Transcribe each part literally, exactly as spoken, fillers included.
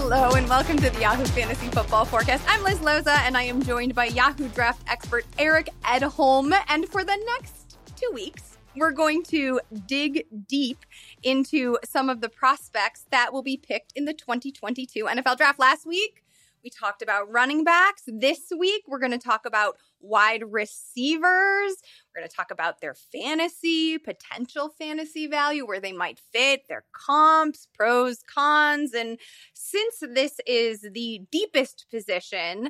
Hello and welcome to the Yahoo Fantasy Football Forecast. I'm Liz Loza and I am joined by Yahoo Draft expert Eric Edholm. And for the next two weeks, we're going to dig deep into some of the prospects that will be picked in the twenty twenty-two N F L Draft. Last week, we talked about running backs. This week, we're going to talk about wide receivers. We're going to talk about their fantasy, potential fantasy value, where they might fit, their comps, pros, cons. And since this is the deepest position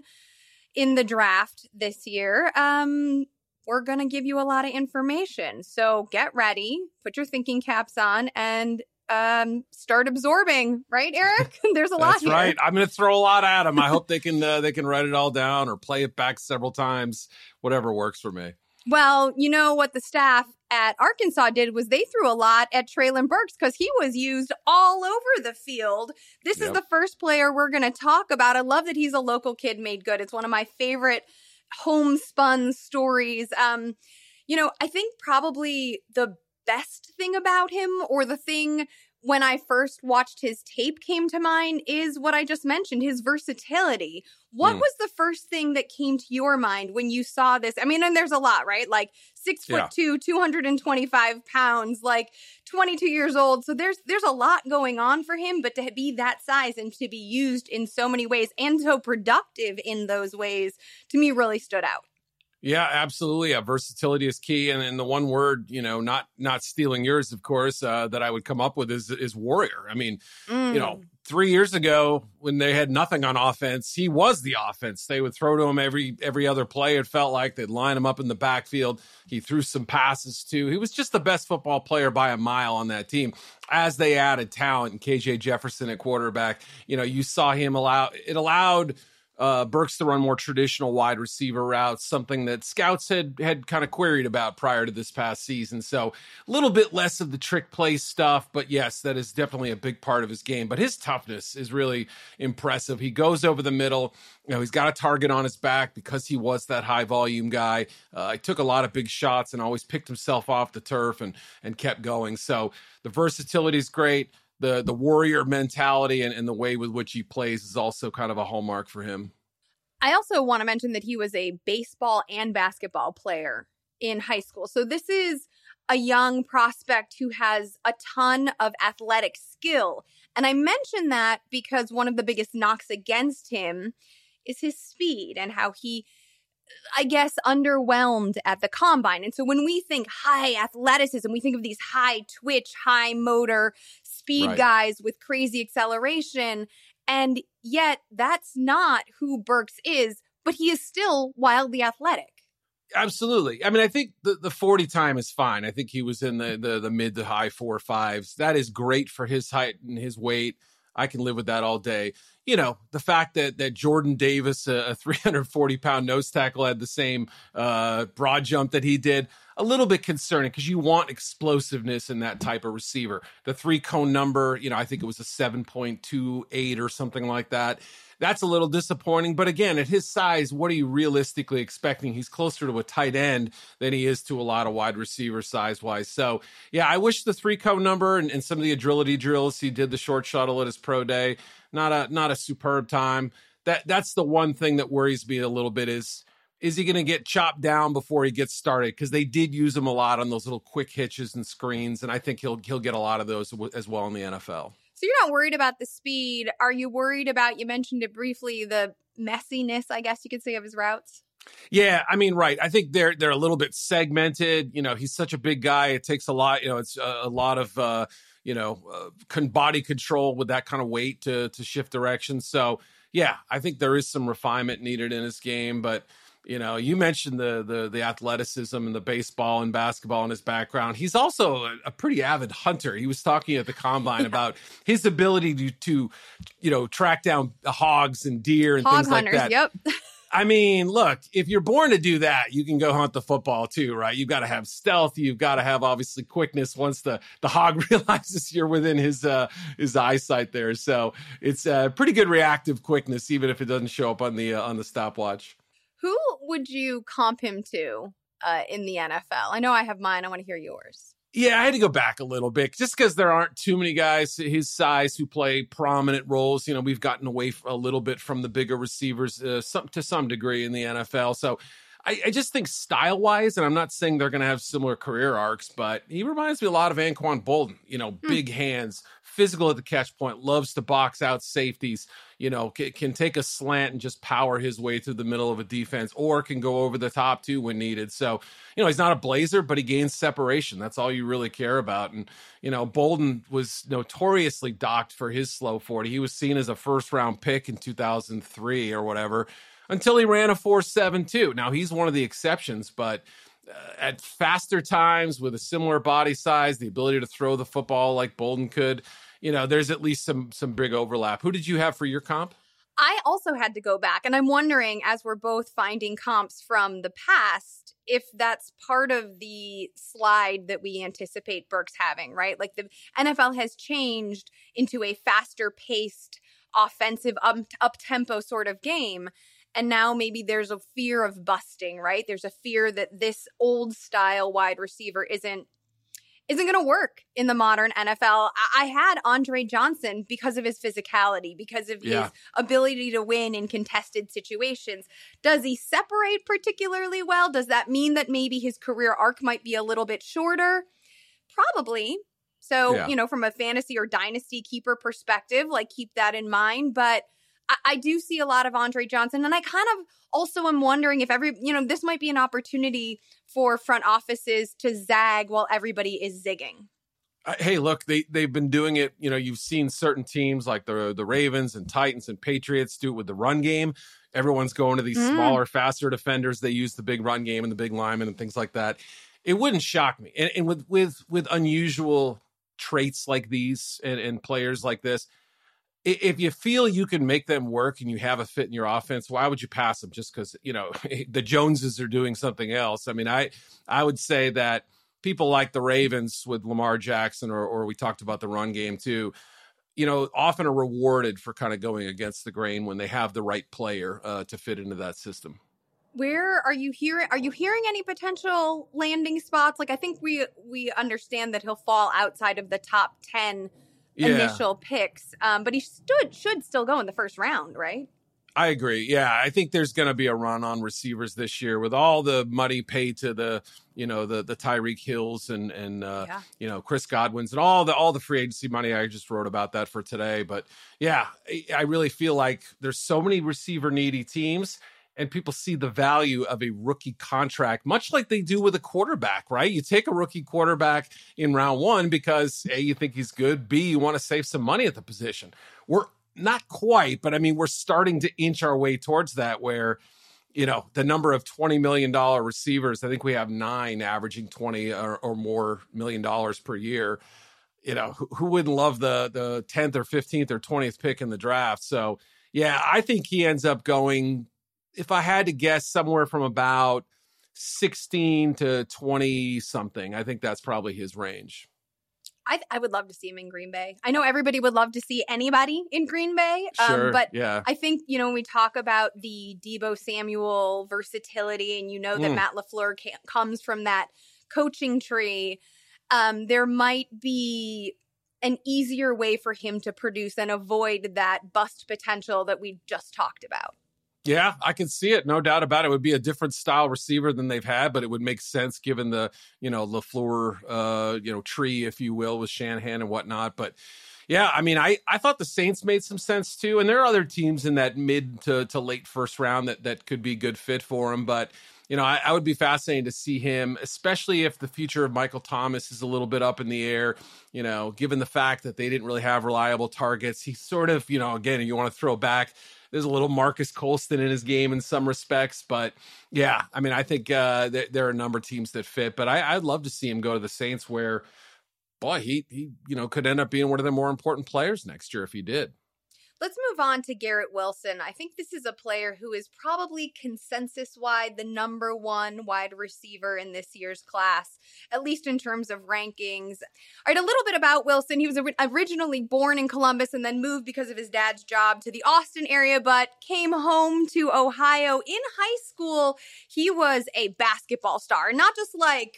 in the draft this year, um, we're going to give you a lot of information. So get ready, put your thinking caps on, and um start absorbing, right, Eric? There's a lot That's here. right. I'm going to throw a lot at them. I hope they can uh, they can write it all down or play it back several times, whatever works for me. Well, you know what the staff at Arkansas did was they threw a lot at Treylon Burks because he was used all over the field. This yep. is the first player we're going to talk about. I love that he's a local kid made good. It's one of my favorite homespun stories. Um, you know, I think probably the best thing about him, or the thing when I first watched his tape came to mind, is what I just mentioned, his versatility. What mm. was the first thing that came to your mind when you saw this? I mean, and there's a lot, right? Like six foot yeah. two, two hundred twenty-five pounds, like twenty-two years old. So there's there's a lot going on for him, but to be that size and to be used in so many ways and so productive in those ways, to me, really stood out. Yeah, absolutely. Yeah, versatility is key. And, and the one word, you know, not not stealing yours, of course, uh, that I would come up with is is warrior. I mean, mm. you know, three years ago when they had nothing on offense, he was the offense. They would throw to him every every other play. It felt like they'd line him up in the backfield. He threw some passes too. He was just the best football player by a mile on that team. As they added talent and K J Jefferson at quarterback, you know, you saw him allow it allowed Uh, Burks to run more traditional wide receiver routes, something that scouts had had kind of queried about prior to this past season. So a little bit less of the trick play stuff, but yes, that is definitely a big part of his game. But his toughness is really impressive. He goes over the middle. You know, he's got a target on his back because he was that high volume guy. Uh, he took a lot of big shots and always picked himself off the turf and and kept going. So the versatility is great. The the warrior mentality and, and the way with which he plays is also kind of a hallmark for him. I also want to mention that he was a baseball and basketball player in high school. So this is a young prospect who has a ton of athletic skill. And I mention that because one of the biggest knocks against him is his speed and how he, I guess, underwhelmed at the combine. And so when we think high athleticism, we think of these high twitch, high motor speed right. guys with crazy acceleration. And yet that's not who Burks is, but he is still wildly athletic. Absolutely. I mean, I think the, the forty time is fine. I think he was in the, the, the mid to high four fives. That is great for his height and his weight. I can live with that all day. You know, the fact that that Jordan Davis, a, a three hundred forty pound nose tackle, had the same uh, broad jump that he did, a little bit concerning because you want explosiveness in that type of receiver. The three cone number, you know, I think it was a seven point two eight or something like that. That's a little disappointing. But again, at his size, what are you realistically expecting? He's closer to a tight end than he is to a lot of wide receiver size-wise. So, yeah, I wish the three-cone number and, and some of the agility drills, he did the short shuttle at his pro day, not a not a superb time. That That's the one thing that worries me a little bit is, is he going to get chopped down before he gets started? Because they did use him a lot on those little quick hitches and screens, and I think he'll he'll get a lot of those as well in the N F L. So you're not worried about the speed. Are you worried about, you mentioned it briefly, the messiness, I guess you could say, of his routes? Yeah, I mean, right. I think they're they're a little bit segmented. You know, he's such a big guy. It takes a lot, you know, it's a, a lot of, uh, you know, uh, con- body control with that kind of weight to to shift direction. So, yeah, I think there is some refinement needed in his game, but you know, you mentioned the the the athleticism and the baseball and basketball in his background. He's also a, a pretty avid hunter. He was talking at the combine yeah. about his ability to, to, you know, track down hogs and deer and Hog things hunters, like that. Yep. I mean, look, if you're born to do that, you can go hunt the football too, right? You've got to have stealth. You've got to have obviously quickness once the, the hog realizes you're within his uh, his eyesight there. So it's a pretty good reactive quickness, even if it doesn't show up on the uh, on the stopwatch. Who would you comp him to uh, in the N F L? I know I have mine. I want to hear yours. Yeah, I had to go back a little bit just because there aren't too many guys his size who play prominent roles. You know, we've gotten away a little bit from the bigger receivers uh, some, to some degree in the N F L. So I, I just think style-wise, and I'm not saying they're going to have similar career arcs, but he reminds me a lot of Anquan Boldin. You know, hmm. big hands, physical at the catch point, loves to box out safeties, you know, can, can take a slant and just power his way through the middle of a defense, or can go over the top too when needed. So, you know, he's not a blazer, but he gains separation. That's all you really care about. And, you know, Boldin was notoriously docked for his slow forty. He was seen as a first round pick in two thousand three or whatever, until he ran a four seven two. Now, he's one of the exceptions, but uh, at faster times with a similar body size, the ability to throw the football like Boldin could, you know, there's at least some some big overlap. Who did you have for your comp? I also had to go back, and I'm wondering, as we're both finding comps from the past, if that's part of the slide that we anticipate Burks having, right? Like the N F L has changed into a faster-paced, offensive, up, up-tempo sort of game. And now maybe there's a fear of busting, right? There's a fear that this old style wide receiver isn't isn't going to work in the modern N F L. I had Andre Johnson because of his physicality, because of yeah. his ability to win in contested situations. Does he separate particularly well? Does that mean that maybe his career arc might be a little bit shorter? Probably. So, yeah. you know, from a fantasy or dynasty keeper perspective, like keep that in mind. But I, I do see a lot of Andre Johnson, and I kind of also am wondering if every, you know, this might be an opportunity for front offices to zag while everybody is zigging. Uh, hey, look, they, they've been doing it. You know, you've seen certain teams like the the Ravens and Titans and Patriots do it with the run game. Everyone's going to these mm. smaller, faster defenders. They use the big run game and the big linemen and things like that. It wouldn't shock me. And, and with, with, with unusual traits like these and, and players like this, if you feel you can make them work and you have a fit in your offense, why would you pass them just because, you know, the Joneses are doing something else? I mean, I I would say that people like the Ravens with Lamar Jackson, or or we talked about the run game too, you know, often are rewarded for kind of going against the grain when they have the right player uh, to fit into that system. Where are you hearing? Are you hearing any potential landing spots? Like, I think we we understand that he'll fall outside of the top ten yeah. initial picks, um, but he stood should still go in the first round, right? I agree. Yeah, I think there's going to be a run on receivers this year with all the money paid to the, you know, the the Tyreek Hills and and uh, yeah. you know, Chris Godwins and all the all the free agency money. I just wrote about that for today, but yeah, I really feel like there's so many receiver needy teams. And people see the value of a rookie contract, much like they do with a quarterback, right? You take a rookie quarterback in round one because A, you think he's good, B, you want to save some money at the position. We're not quite, but I mean, we're starting to inch our way towards that where, you know, the number of twenty million dollars receivers, I think we have nine averaging twenty or, or more million dollars per year. You know, who, who wouldn't love the the tenth or fifteenth or twentieth pick in the draft? So, yeah, I think he ends up going, if I had to guess, somewhere from about sixteen to twenty something. I think that's probably his range. I, I would love to see him in Green Bay. I know everybody would love to see anybody in Green Bay. Sure, um, but yeah. I think, you know, when we talk about the Deebo Samuel versatility, and you know that mm. Matt LaFleur ca- comes from that coaching tree, um, there might be an easier way for him to produce and avoid that bust potential that we just talked about. Yeah, I can see it. No doubt about it. It would be a different style receiver than they've had, but it would make sense given the, you know, LaFleur, uh, you know, tree, if you will, with Shanahan and whatnot. But yeah, I mean, I, I thought the Saints made some sense too. And there are other teams in that mid to, to late first round that, that could be a good fit for him. But, you know, I, I would be fascinated to see him, especially if the future of Michael Thomas is a little bit up in the air, you know, given the fact that they didn't really have reliable targets. He sort of, you know, again, you want to throw back, there's a little Marcus Colston in his game in some respects, but yeah, I mean, I think uh, th- there are a number of teams that fit, but I, I'd love to see him go to the Saints where, boy, he, he, you know, could end up being one of the more important players next year if he did. Let's move on to Garrett Wilson. I think this is a player who is probably consensus-wide the number one wide receiver in this year's class, at least in terms of rankings. All right, a little bit about Wilson. He was originally born in Columbus and then moved because of his dad's job to the Austin area, but came home to Ohio. In high school, he was a basketball star, not just like,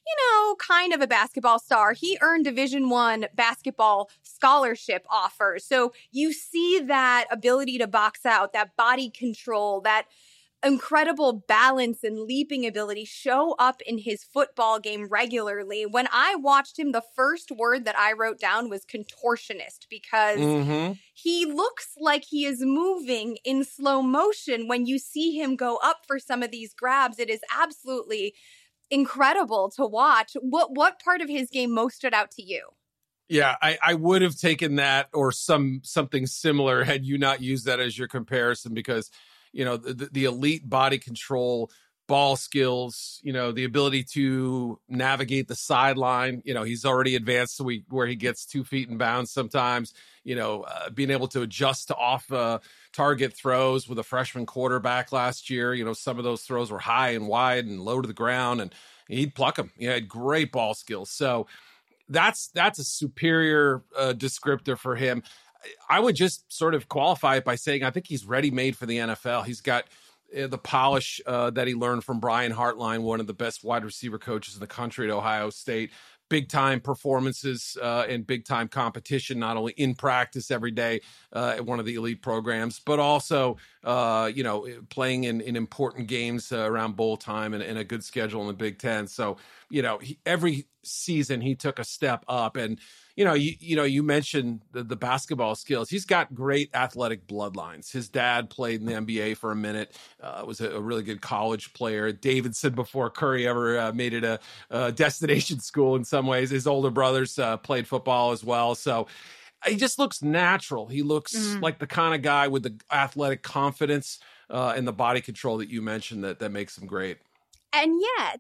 you know, kind of a basketball star. He earned Division One basketball scholarship offers. So you see that ability to box out, that body control, that incredible balance and leaping ability show up in his football game regularly. When I watched him, the first word that I wrote down was contortionist, because mm-hmm. he looks like he is moving in slow motion. When you see him go up for some of these grabs, it is absolutely incredible to watch. What what part of his game most stood out to you? Yeah, I, I would have taken that or some something similar had you not used that as your comparison, because you know, the, the elite body control, ball skills, you know, the ability to navigate the sideline. You know, he's already advanced to we, where he gets two feet in bounds sometimes, you know, uh, being able to adjust to off uh, target throws with a freshman quarterback last year. You know, some of those throws were high and wide and low to the ground, and he'd pluck them. He had great ball skills. So that's that's a superior uh, descriptor for him. I would just sort of qualify it by saying I think he's ready-made for the N F L. He's got uh, the polish uh, that he learned from Brian Hartline, one of the best wide receiver coaches in the country at Ohio State. Big-time performances uh, and big-time competition, not only in practice every day uh, at one of the elite programs, but also, uh, you know, playing in, in important games uh, around bowl time and, and a good schedule in the Big Ten. So, you know, he, every season he took a step up. And, you know, you, you know, you mentioned the, the basketball skills. He's got great athletic bloodlines. His dad played in the N B A for a minute, uh, was a, a really good college player. Davidson, before Curry ever uh, made it a, a destination school in some ways. His older brothers uh, played football as well. So he just looks natural. He looks mm. like the kind of guy with the athletic confidence uh, and the body control that you mentioned that, that makes him great. And yet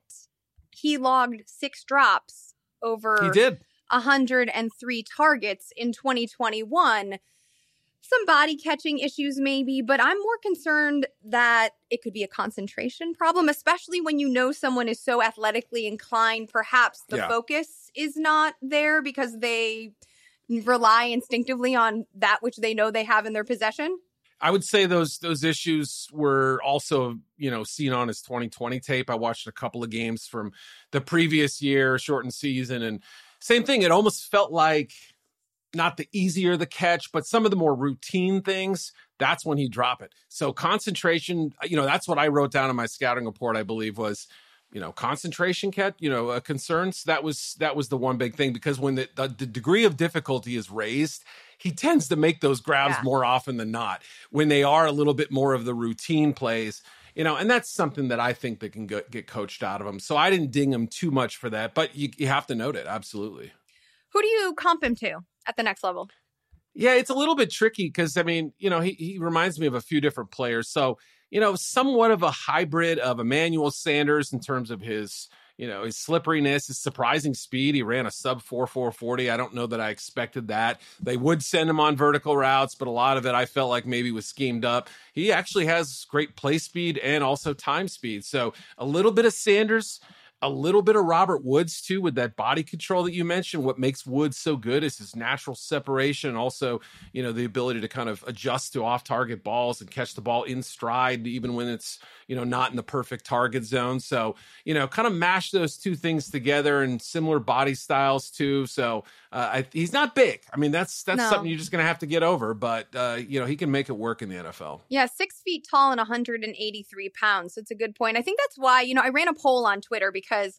he logged six drops over he did. one hundred three targets in twenty twenty-one. Some body catching issues maybe, but I'm more concerned that it could be a concentration problem, especially when you know someone is so athletically inclined. Perhaps the yeah. focus is not there because they rely instinctively on that which they know they have in their possession. I would say those those issues were also, you know, seen on his twenty twenty tape. I watched a couple of games from the previous year, shortened season, and same thing. It almost felt like not the easier the catch, but some of the more routine things, that's when he'd drop it. So concentration, you know, that's what I wrote down in my scouting report, I believe, was, you know, concentration catch, you know, uh, concerns. That was that was the one big thing, because when the, the, the degree of difficulty is raised, he tends to make those grabs yeah. more often than not when they are a little bit more of the routine plays. You know, and that's something that I think that can go, get coached out of him. So I didn't ding him too much for that, but you, you have to note it. Absolutely. Who do you comp him to at the next level? Yeah, it's a little bit tricky because, I mean, you know, he, he reminds me of a few different players. So, you know, somewhat of a hybrid of Emmanuel Sanders in terms of his, you know, his slipperiness, his surprising speed. He ran a sub four four forty. I don't know that I expected that. They would send him on vertical routes, but a lot of it I felt like maybe was schemed up. He actually has great play speed and also time speed. So a little bit of Sanders, a little bit of Robert Woods, too, with that body control that you mentioned. What makes Woods so good is his natural separation and also, you know, the ability to kind of adjust to off-target balls and catch the ball in stride, even when it's, you know, not in the perfect target zone. So, you know, kind of mash those two things together, and similar body styles, too. So uh, I, he's not big. I mean, that's that's no. something you're just going to have to get over. But, uh, you know, he can make it work in the N F L. Yeah, six feet tall and one hundred eighty-three pounds. So it's a good point. I think that's why, you know, I ran a poll on Twitter because Because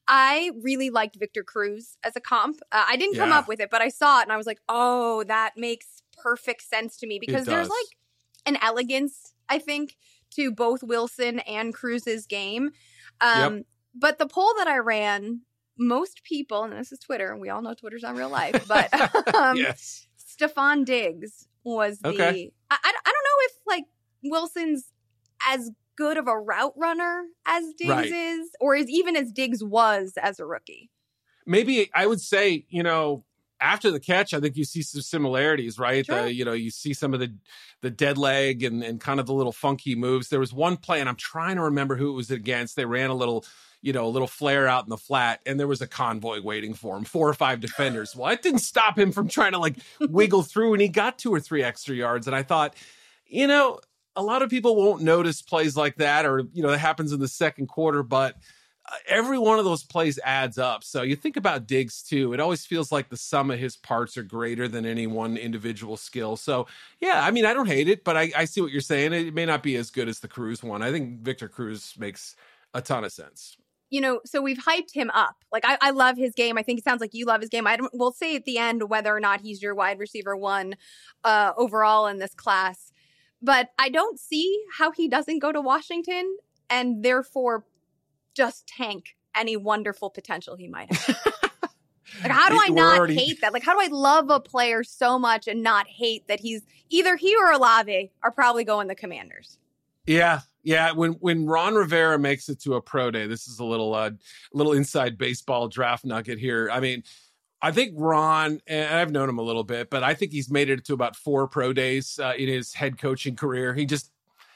I really liked Victor Cruz as a comp. Uh, I didn't come yeah. up with it, but I saw it and I was like, oh, that makes perfect sense to me. Because there's like an elegance, I think, to both Wilson and Cruz's game. Um, yep. But the poll that I ran, most people, and this is Twitter, and we all know Twitter's not real life, but um, yes. Stefon Diggs was the, okay. I, I don't know if like Wilson's as good of a route runner as Diggs right. is, or is even as Diggs was as a rookie. Maybe I would say, you know, after the catch, I think you see some similarities, right? Sure. The, you know, you see some of the the dead leg and, and kind of the little funky moves. There was one play, and I'm trying to remember who it was against. They ran a little, you know, a little flare out in the flat, and there was a convoy waiting for him, four or five defenders. Well, it didn't stop him from trying to like wiggle through, and he got two or three extra yards. And I thought, you know, a lot of people won't notice plays like that, or, you know, it happens in the second quarter, but every one of those plays adds up. So you think about Diggs too. It always feels like the sum of his parts are greater than any one individual skill. So yeah, I mean, I don't hate it, but I, I see what you're saying. It may not be as good as the Cruz one. I think Victor Cruz makes a ton of sense. You know, so we've hyped him up. Like, I, I love his game. I think it sounds like you love his game. I don't, we'll say at the end whether or not he's your wide receiver one uh, overall in this class. But I don't see how he doesn't go to Washington and therefore just tank any wonderful potential he might have. Like, how do I We're not already- hate that? Like, how do I love a player so much and not hate that he's either he or Olave are probably going the Commanders? Yeah, yeah. When when Ron Rivera makes it to a pro day, this is a little uh, little inside baseball draft nugget here. I mean, I think Ron, and I've known him a little bit, but I think he's made it to about four pro days uh, in his head coaching career. He just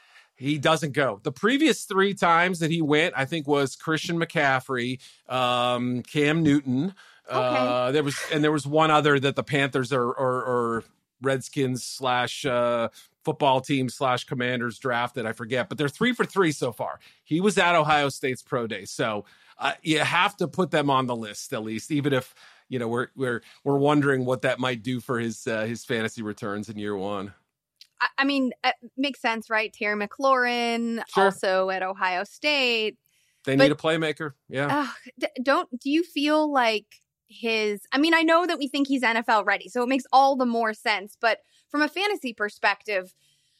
he doesn't go. The previous three times that he went, I think, was Christian McCaffrey, um, Cam Newton. Okay. Uh, there was and there was one other that the Panthers or or, or Redskins slash uh, football team slash Commanders drafted. I forget, but they're three for three so far. He was at Ohio State's pro day, so uh, you have to put them on the list at least, even if you know we're we're we're wondering what that might do for his uh, his fantasy returns in year one. I, I mean, it makes sense, right? Terry McLaurin, Sure. also at Ohio State. They But- need a playmaker. Yeah, Ugh, d- don't do you feel like his I mean, I know that we think he's N F L ready, so it makes all the more sense, but from a fantasy perspective,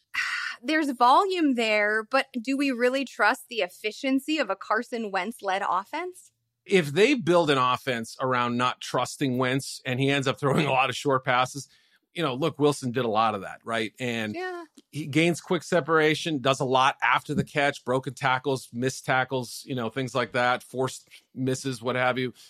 there's volume there, but do we really trust the efficiency of a Carson Wentz led offense? if they build an offense around not trusting Wentz and he ends up throwing a lot of short passes, you know, look, Wilson did a lot of that, right? And Yeah. he gains quick separation, does a lot after the catch, broken tackles, missed tackles, you know, things like that, forced misses, what have you.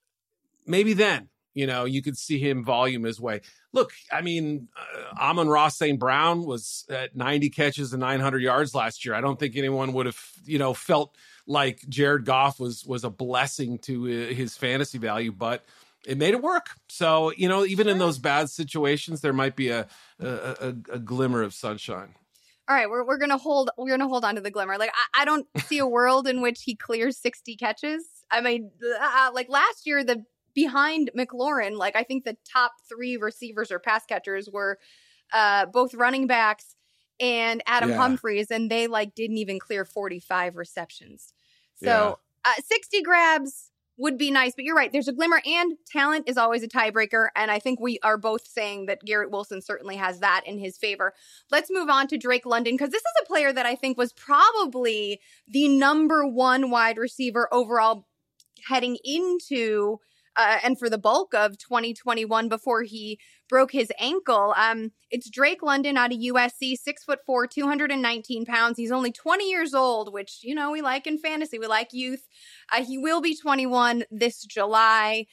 Maybe then, you know, you could see him volume his way. Look, I mean, uh, Amon-Ra Saint Brown was at ninety catches and nine hundred yards last year. I don't think anyone would have, you know, felt like Jared Goff was was a blessing to uh, his fantasy value, but it made it work. So, you know, even in those bad situations, there might be a a, a, a glimmer of sunshine. All right, we're we're gonna hold we're gonna hold on to the glimmer. Like I, I don't see a world in which he clears sixty catches. I mean, uh, like last year, the behind McLaurin, like I think the top three receivers or pass catchers were uh, both running backs and Adam Yeah. Humphries, and they like didn't even clear forty-five receptions. So uh, sixty grabs would be nice, but you're right. There's a glimmer, and talent is always a tiebreaker. And I think we are both saying that Garrett Wilson certainly has that in his favor. Let's move on to Drake London, because this is a player that I think was probably the number one wide receiver overall heading into uh, and for the bulk of twenty twenty-one before he broke his ankle. Um, it's Drake London out of U S C, six foot four, two hundred nineteen pounds. He's only twenty years old, which, you know, we like in fantasy. We like youth. Uh, he will be twenty-one this July.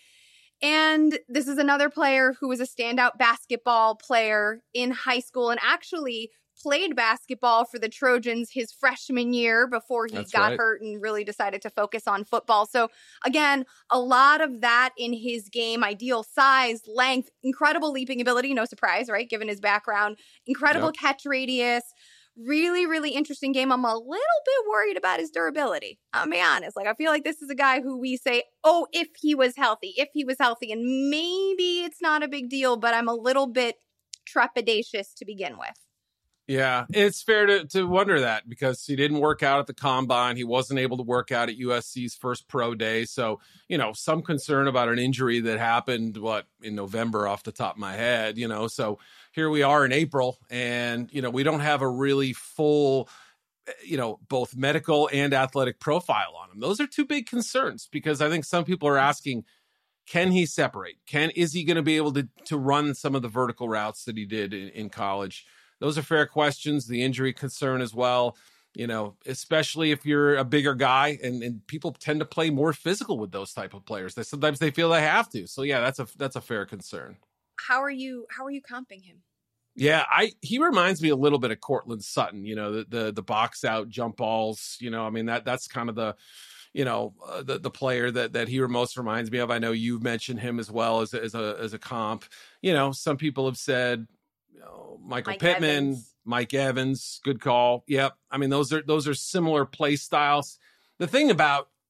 And this is another player who was a standout basketball player in high school and actually played basketball for the Trojans his freshman year before he That's got right. hurt and really decided to focus on football. So again, a lot of that in his game, ideal size, length, incredible leaping ability, no surprise, right? Given his background, incredible Yep. catch radius, really, really interesting game. I'm a little bit worried about his durability. I'll be honest. Like, I feel like this is a guy who we say, oh, if he was healthy, if he was healthy, and maybe it's not a big deal, but I'm a little bit trepidatious to begin with. Yeah, it's fair to, to wonder that because he didn't work out at the combine. He wasn't able to work out at U S C's first pro day. So, you know, some concern about an injury that happened, what, in November off the top of my head, you know. So here we are in April and, you know, we don't have a really full, you know, both medical and athletic profile on him. Those are two big concerns because I think some people are asking, can he separate? Can is he going to be able to to run some of the vertical routes that he did in, in college? Those are fair questions. The injury concern as well, you know, especially if you're a bigger guy and, and people tend to play more physical with those type of players. They sometimes they feel they have to. So yeah, that's a that's a fair concern. How are you how are you comping him? Yeah, I he reminds me a little bit of Cortland Sutton, you know, the the the box out jump balls, you know, I mean that that's kind of the you know, uh, the the player that that he most reminds me of. I know you've mentioned him as well as as a as a comp. You know, some people have said you know, Michael Mike Pittman, Evans. Mike Evans, good call. Yep. I mean, those are those are similar play styles. The thing about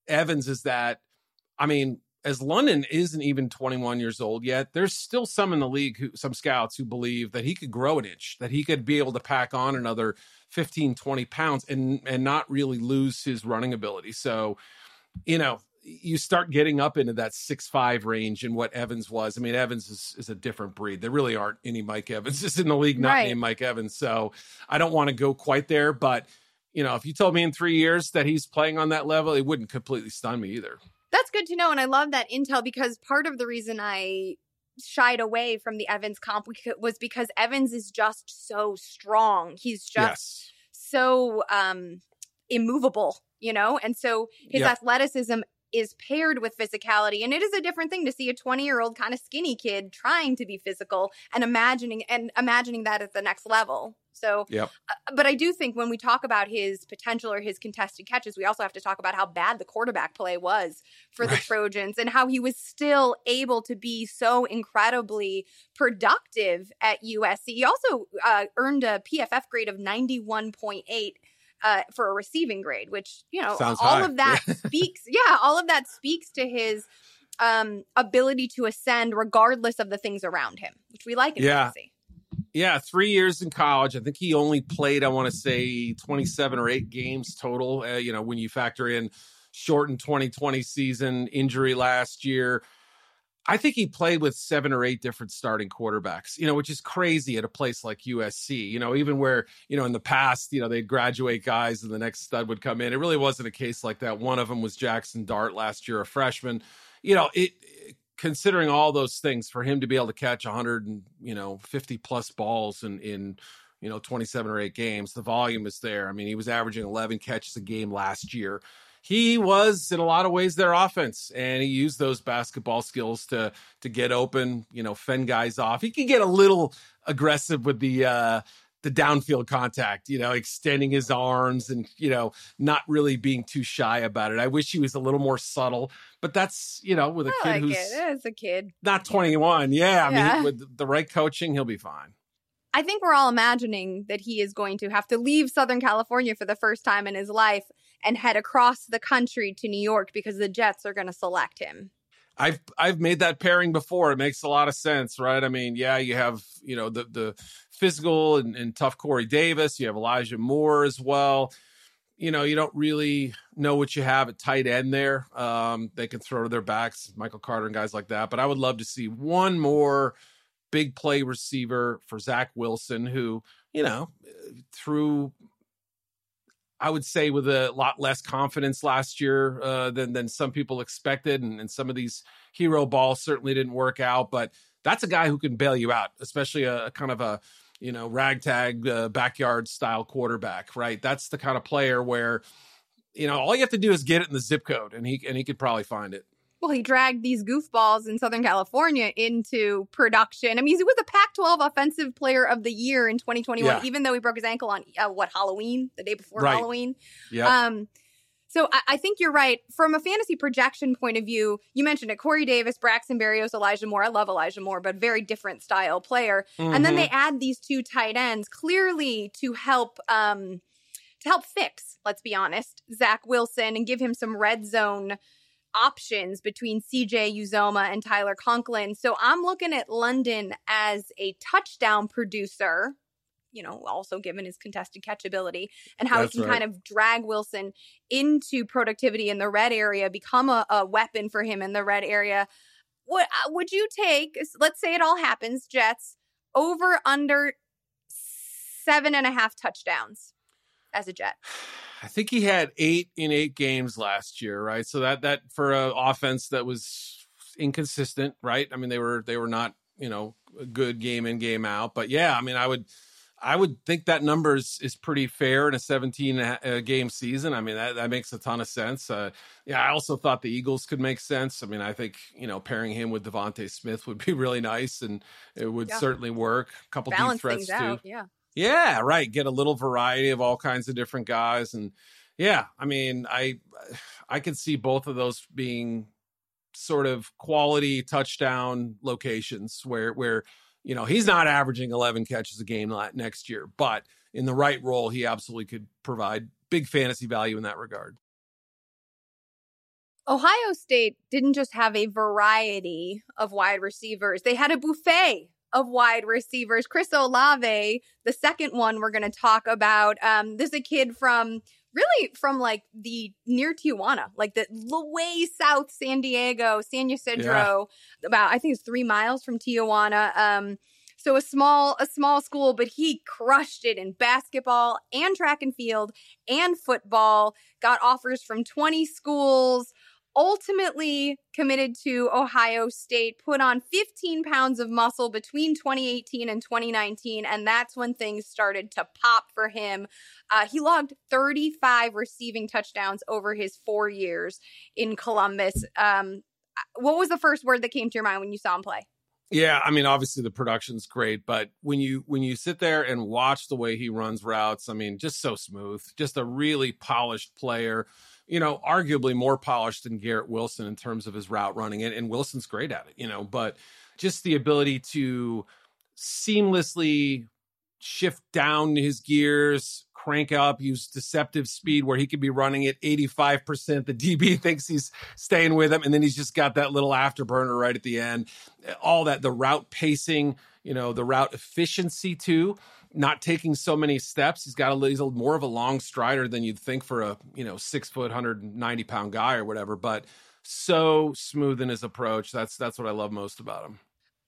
Evans is that, I mean, as London isn't even twenty-one years old yet, there's still some in the league, who, some scouts who believe that he could grow an inch, that he could be able to pack on another fifteen, twenty pounds and, and not really lose his running ability. So, you know, you start getting up into that six five range and what Evans was. I mean, Evans is, is a different breed. There really aren't any Mike Evanses in the league, not right. named Mike Evans. So I don't want to go quite there. But, you know, if you told me in three years that he's playing on that level, it wouldn't completely stun me either. That's good to know. And I love that intel, because part of the reason I shied away from the Evans comp was because Evans is just so strong. He's just yes. so um, immovable, you know? And so his yep. athleticism is paired with physicality. And it is a different thing to see a twenty-year-old kind of skinny kid trying to be physical and imagining and imagining that at the next level. So, yep. uh, but I do think when we talk about his potential or his contested catches, we also have to talk about how bad the quarterback play was for right. the Trojans and how he was still able to be so incredibly productive at U S C. He also uh, earned a P F F grade of ninety-one point eight uh, for a receiving grade, which, you know, Sounds all high. of that speaks. Yeah, all of that speaks to his um, ability to ascend regardless of the things around him, which we like in yeah. fantasy. Yeah, three years in college. I think he only played, I want to say, twenty-seven or eight games total. Uh, you know, when you factor in shortened twenty twenty season, injury last year. I think he played with seven or eight different starting quarterbacks, you know, which is crazy at a place like U S C, you know, even where, you know, in the past, you know, they'd graduate guys and the next stud would come in. It really wasn't a case like that. One of them was Jackson Dart last year, a freshman. You know, it considering all those things, for him to be able to catch one hundred and, you know, fifty plus balls in, in, you know, twenty-seven or eight games, the volume is there. I mean, he was averaging eleven catches a game last year. He was, in a lot of ways, their offense, and he used those basketball skills to to get open, you know, fend guys off. He could get a little aggressive with the uh, the downfield contact, you know, extending his arms and, you know, not really being too shy about it. I wish he was a little more subtle, but that's, you know, with a I kid like who's it. As a kid, not twenty-one. Yeah, I Yeah. mean, with the right coaching, he'll be fine. I think we're all imagining that he is going to have to leave Southern California for the first time in his life and head across the country to New York because the Jets are going to select him. I've I've made that pairing before. It makes a lot of sense, right? I mean, yeah, you have, you know, the the physical and, and tough Corey Davis. You have Elijah Moore as well. You know, you don't really know what you have at tight end there. Um, they can throw to their backs, Michael Carter and guys like that. But I would love to see one more big play receiver for Zach Wilson, who, you know, threw, I would say, with a lot less confidence last year uh, than than some people expected. And, and some of these hero balls certainly didn't work out. But that's a guy who can bail you out, especially a, a kind of a, you know, ragtag uh, backyard style quarterback, right? That's the kind of player where, you know, all you have to do is get it in the zip code and he and he could probably find it. Well, he dragged these goofballs in Southern California into production. I mean, he was a Pac twelve Offensive Player of the Year in twenty twenty-one, yeah. even though he broke his ankle on, uh, what, Halloween? The day before right. Halloween? Yeah. Um, so I, I think you're right. From a fantasy projection point of view, you mentioned it, Corey Davis, Braxton Berrios, Elijah Moore. I love Elijah Moore, but very different style player. Mm-hmm. And then they add these two tight ends clearly to help um, to help fix, let's be honest, Zach Wilson and give him some red zone options between C J Uzoma and Tyler Conklin. So I'm looking at London as a touchdown producer, you know, also given his contested catch ability and how That's he can right. kind of drag Wilson into productivity in the red area, become a, a weapon for him in the red area. What uh, would you take? Let's say it all happens, Jets, over under seven and a half touchdowns as a Jet. I think he had eight in eight games last year, right? So that that for an offense that was inconsistent, right? I mean, they were they were not, you know, a good game in, game out. But yeah, I mean, I would I would think that number is, is pretty fair in a seventeen uh, game season. I mean, that, that makes a ton of sense. Uh, yeah, I also thought the Eagles could make sense. I mean, I think, you know, pairing him with Devontae Smith would be really nice, and it would yeah. certainly work. A couple Balance deep threats things too. out, yeah. Yeah, right. Get a little variety of all kinds of different guys. And yeah, I mean, I I could see both of those being sort of quality touchdown locations where, where you know, he's not averaging eleven catches a game next year, but in the right role, he absolutely could provide big fantasy value in that regard. Ohio State didn't just have a variety of wide receivers. They had a buffet of wide receivers. Chris Olave, the second one we're going to talk about. Um, this is a kid from really from like the near Tijuana, like the way south San Diego, San Ysidro, yeah. about, I think it's three miles from Tijuana. Um, so a small, a small school, but he crushed it in basketball and track and field and football, got offers from twenty schools, ultimately committed to Ohio State, put on fifteen pounds of muscle between twenty eighteen and twenty nineteen, and that's when things started to pop for him. Uh, he logged thirty-five receiving touchdowns over his four years in Columbus. Um, what was the first word that came to your mind when you saw him play? Yeah, I mean, obviously the production's great, but when you when you sit there and watch the way he runs routes, I mean, just so smooth, just a really polished player. You know, arguably more polished than Garrett Wilson in terms of his route running. And, and Wilson's great at it, you know, but just the ability to seamlessly shift down his gears, crank up, use deceptive speed where he could be running at eighty-five percent. The D B thinks he's staying with him, and then he's just got that little afterburner right at the end. All that, the route pacing, you know, the route efficiency too. Not taking so many steps. He's got a, he's a more of a long strider than you'd think for a, you know, six foot, one hundred ninety pound guy or whatever, but so smooth in his approach. That's, that's what I love most about him.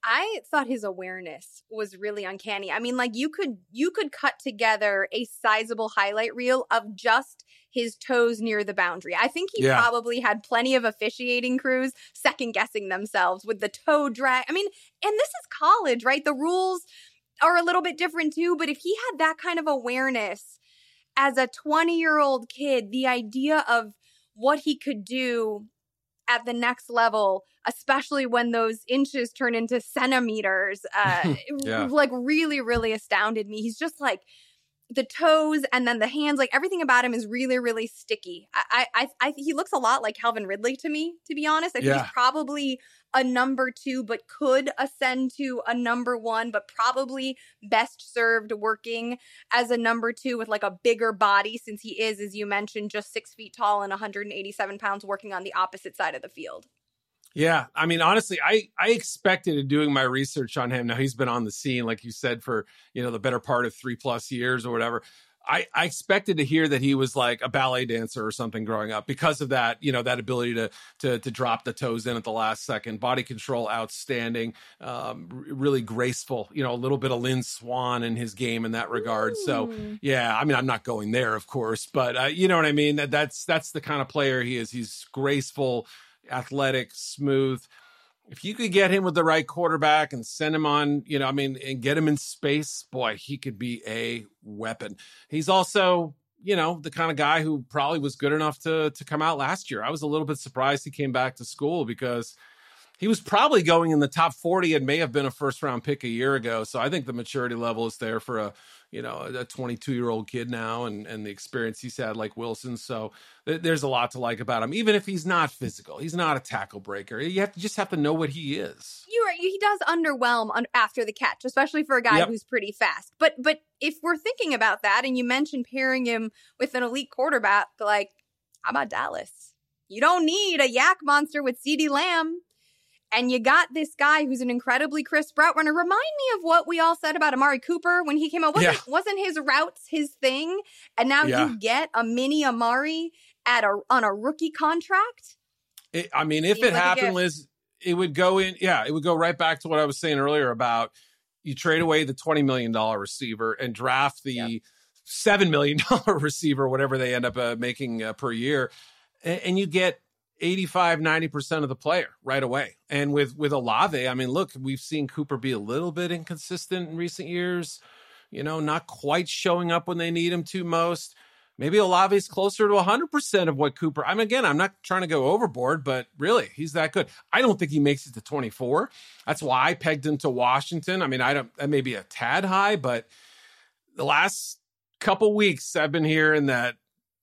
I thought his awareness was really uncanny. I mean, like you could, you could cut together a sizable highlight reel of just his toes near the boundary. I think he yeah. probably had plenty of officiating crews second guessing themselves with the toe drag. I mean, and this is college, right? The rules are a little bit different too, but if he had that kind of awareness as a twenty-year-old kid, the idea of what he could do at the next level, especially when those inches turn into centimeters, uh, yeah. like really, really astounded me. He's just like the toes and then the hands, like everything about him is really, really sticky. I, I, I he looks a lot like Calvin Ridley to me, to be honest. I think yeah. he's probably a number two, but could ascend to a number one, but probably best served working as a number two with like a bigger body, since he is, as you mentioned, just six feet tall and one hundred eighty-seven pounds, working on the opposite side of the field. Yeah. I mean, honestly, I, I expected in doing my research on him. Now he's been on the scene, like you said, for, you know, the better part of three plus years or whatever. I, I expected to hear that he was like a ballet dancer or something growing up because of that, you know, that ability to, to, to drop the toes in at the last second. Body control, outstanding, um, r- really graceful, you know, a little bit of Lynn Swan in his game in that regard. Ooh. So, yeah, I mean, I'm not going there, of course, but uh, you know what I mean? That, that's, that's the kind of player he is. He's graceful, athletic, smooth. If you could get him with the right quarterback and send him on, you know, I mean, and get him in space, boy, he could be a weapon. He's also, you know, the kind of guy who probably was good enough to to come out last year. I was a little bit surprised he came back to school because he was probably going in the top forty and may have been a first round pick a year ago. So I think the maturity level is there for a, you know, a twenty-two year old kid now, and, and the experience he's had like Wilson. So th- there's a lot to like about him, even if he's not physical, he's not a tackle breaker. You have to just have to know what he is. You're right. He does underwhelm un- after the catch, especially for a guy yep. who's pretty fast. But, but if we're thinking about that, and you mentioned pairing him with an elite quarterback, like how about Dallas? You don't need a yak monster with CeeDee Lamb. And you got this guy who's an incredibly crisp route runner. Remind me of what we all said about Amari Cooper when he came out. Wasn't, yeah. wasn't his routes his thing? And now yeah. you get a mini Amari at a on a rookie contract? It, I mean, if Seems it like happened, Liz, it would go in. Yeah, it would go right back to what I was saying earlier about you trade away the twenty million dollars receiver and draft the yep. seven million dollars receiver, whatever they end up uh, making uh, per year. And, and you get eighty-five, ninety percent of the player right away. And with, with Olave, I mean, look, we've seen Cooper be a little bit inconsistent in recent years, you know, not quite showing up when they need him to most. Maybe Olave's closer to one hundred percent of what Cooper, I mean, again, I'm not trying to go overboard, but really, he's that good. I don't think he makes it to twenty-four. That's why I pegged him to Washington. I mean, I don't, that may be a tad high, but the last couple weeks I've been hearing that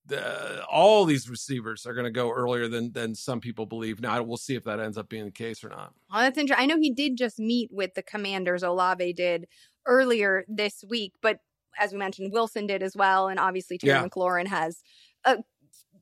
Uh, all these receivers are going to go earlier than than some people believe. Now, we'll see if that ends up being the case or not. Well, that's interesting. I know he did just meet with the Commanders. Olave did earlier this week, but as we mentioned, Wilson did as well. And obviously, Terry yeah. McLaurin has a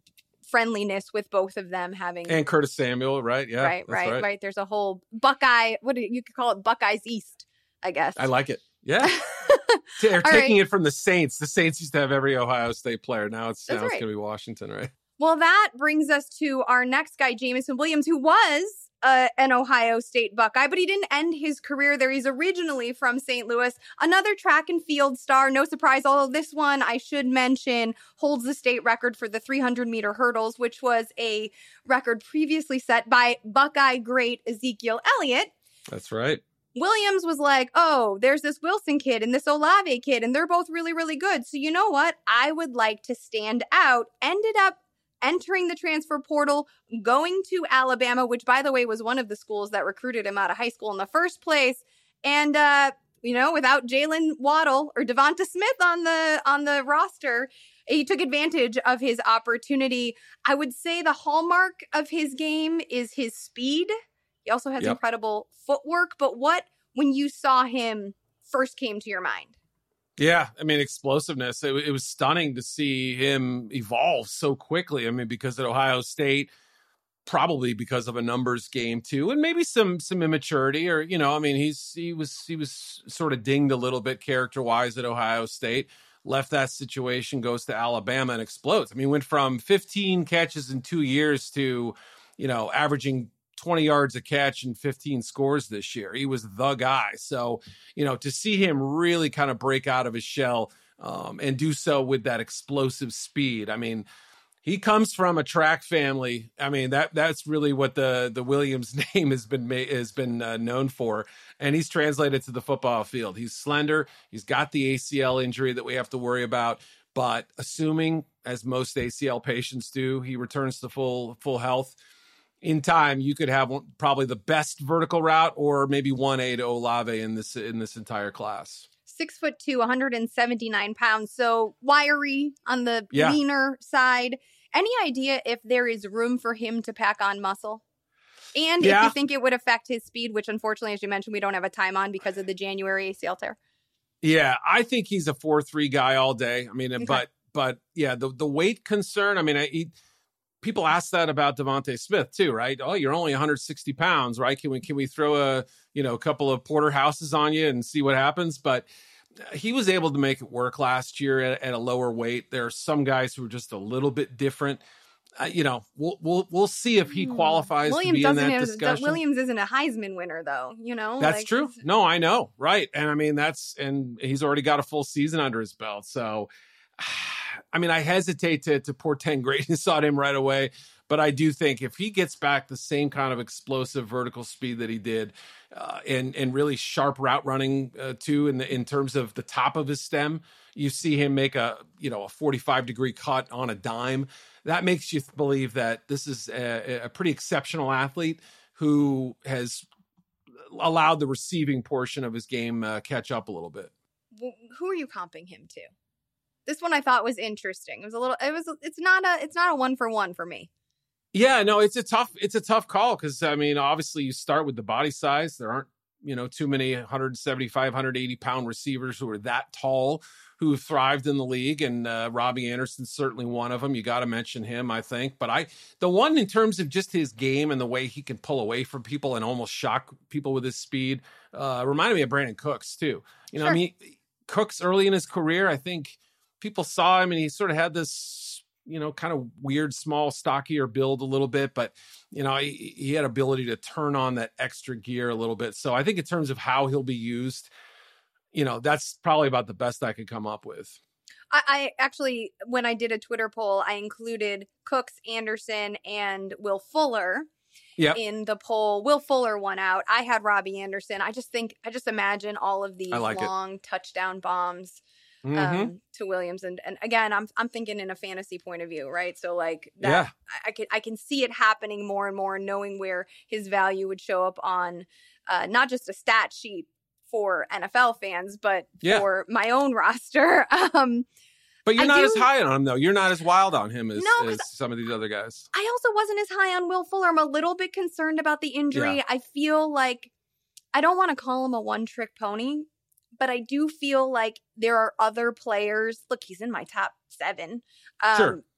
friendliness with both of them having. And Curtis Samuel, right? Yeah. Right, right, right, right. There's a whole Buckeye, what do you, you could call it? Buckeyes East, I guess. I like it. Yeah. They're All taking right. it from the Saints. The Saints used to have every Ohio State player. Now it's, now That's it's right. going to be Washington, right? Well, that brings us to our next guy, Jameson Williams, who was uh, an Ohio State Buckeye, but he didn't end his career there. He's originally from Saint Louis, another track and field star. No surprise, although this one, I should mention, holds the state record for the three hundred meter hurdles, which was a record previously set by Buckeye great Ezekiel Elliott. That's right. Williams was like, oh, there's this Wilson kid and this Olave kid, and they're both really, really good. So you know what? I would like to stand out. Ended up entering the transfer portal, going to Alabama, which, by the way, was one of the schools that recruited him out of high school in the first place. And, uh, you know, without Jalen Waddle or Devonta Smith on the on the roster, he took advantage of his opportunity. I would say the hallmark of his game is his speed. He also has Yep. incredible footwork. But what, when you saw him, first came to your mind? Yeah, I mean, explosiveness. It, it was stunning to see him evolve so quickly. I mean, because at Ohio State, probably because of a numbers game too, and maybe some some immaturity, or you know, I mean, he's he was he was sort of dinged a little bit character wise at Ohio State. Left that situation, goes to Alabama, and explodes. I mean, went from fifteen catches in two years to, you know, averaging twenty yards a catch and fifteen scores this year. He was the guy. So, you know, to see him really kind of break out of his shell um, and do so with that explosive speed. I mean, he comes from a track family. I mean, that that's really what the the Williams name has been ma- has been uh, known for, and he's translated to the football field. He's slender. He's got the A C L injury that we have to worry about, but assuming, as most A C L patients do, he returns to full full health in time, you could have one, probably the best vertical route, or maybe one A to Olave in this in this entire class. Six foot two, one hundred seventy-nine pounds. So wiry on the Yeah. leaner side. Any idea if there is room for him to pack on muscle? And if Yeah. you think it would affect his speed, which unfortunately, as you mentioned, we don't have a time on because of the January A C L tear. Yeah, I think he's a four three guy all day. I mean, Okay. but but yeah, the the weight concern. I mean, I, he, people ask that about Devonta Smith too, right? Oh, you're only one hundred sixty pounds, right? Can we can we throw a you know a couple of porterhouses on you and see what happens? But he was able to make it work last year at, at a lower weight. There are some guys who are just a little bit different. Uh, you know, we'll we'll we'll see if he qualifies Williams to be in doesn't that have- discussion. Williams isn't a Heisman winner, though. You know, That's like, true. it's- No, I know. Right. And I mean, that's, and he's already got a full season under his belt. So, I mean, I hesitate to, to portend greatness on him right away, but I do think if he gets back the same kind of explosive vertical speed that he did, uh, and, and really sharp route running uh, too, in the, in terms of the top of his stem, you see him make a, you know, a forty-five degree cut on a dime. That makes you believe that this is a, a pretty exceptional athlete who has allowed the receiving portion of his game uh, catch up a little bit. w- who are you comping him to? This one I thought was interesting. It was a little. It was. It's not a. It's not a one for one for me. Yeah, no, it's a tough. It's a tough call because I mean, obviously, you start with the body size. There aren't, you know, too many one seventy-five, one eighty pound receivers who are that tall who have thrived in the league, and uh, Robbie Anderson's certainly one of them. You got to mention him, I think. But I, the one in terms of just his game and the way he can pull away from people and almost shock people with his speed, uh, reminded me of Brandon Cooks too. You know, Sure. I mean, Cooks early in his career, I think people saw him and he sort of had this, you know, kind of weird, small, stockier build a little bit, but you know, he, he had ability to turn on that extra gear a little bit. So I think in terms of how he'll be used, you know, that's probably about the best I could come up with. I, I actually, when I did a Twitter poll, I included Cooks, Anderson, and Will Fuller Yep. in the poll. Will Fuller won out. I had Robbie Anderson. I just think, I just imagine all of these I like it. long touchdown bombs Mhm. um, to Williams. And, and again, I'm I'm thinking in a fantasy point of view, right? So like that, Yeah. I, I can I can see it happening more and more, knowing where his value would show up on uh, not just a stat sheet for N F L fans, but Yeah. for my own roster. Um, But you're I not do- as high on him, though. You're not as wild on him as, No, 'cause as some of these other guys. I also wasn't as high on Will Fuller. I'm a little bit concerned about the injury. Yeah. I feel like I don't want to call him a one trick pony, but I do feel like there are other players. Look, he's in my top seven. Um, Sure.